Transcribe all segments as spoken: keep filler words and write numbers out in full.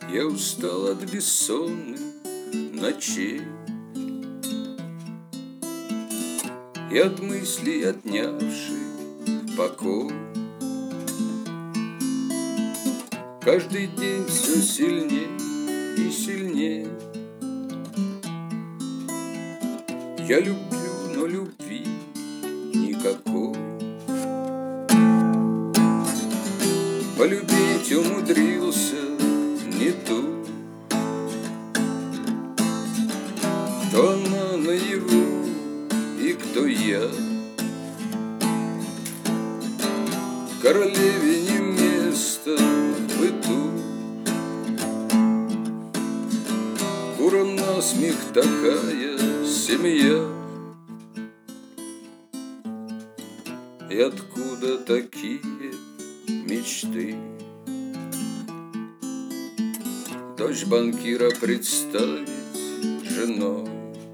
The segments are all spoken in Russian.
Я устал от бессонных ночей и от мыслей, отнявших покой. Каждый день все сильнее и сильнее я люблю, но любви никакой. Полюбить умудрился не ту, кто она наяву и кто я. Королеве не место в быту, курам насмех такая семья. И откуда такие мечты? Дочь банкира представить женой.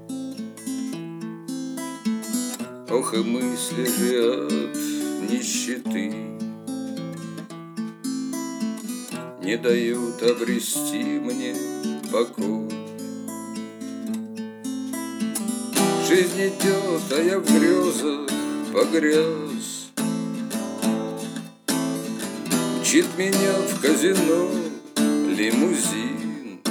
Ох, и мысли же от нищеты не дают обрести мне покой. Жизнь идет, а я в грезах погряз. Мчит меня в казино лимузин.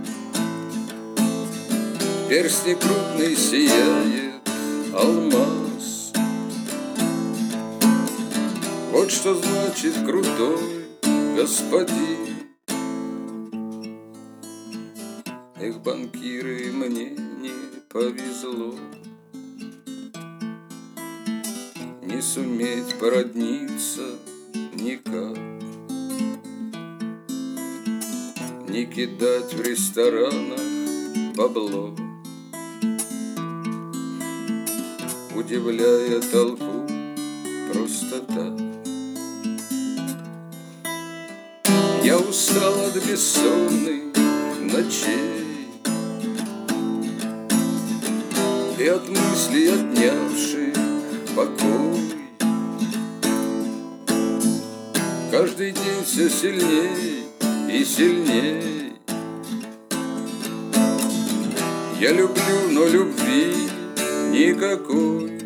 В перстне крупный сияет алмаз. Вот что значит крутой господин. Эх, банкиры, мне не повезло не суметь породниться никак, не кидать в ресторанах бабло, удивляя толпу просто так. Я устал от бессонных ночей и от мыслей, отнявших покой. Каждый день все сильней и сильней я люблю, но любви никакой.